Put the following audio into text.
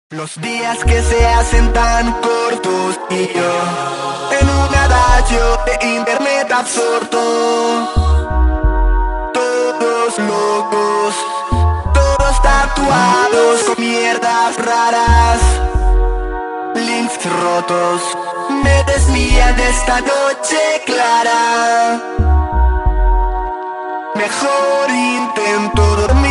Los días que se hacen tan cortos y yo en un adagio de internet absorto. Todos locos, todos tatuados con mierdas raras, links rotos, me desvían de esta noche clara. Mejor intento dormir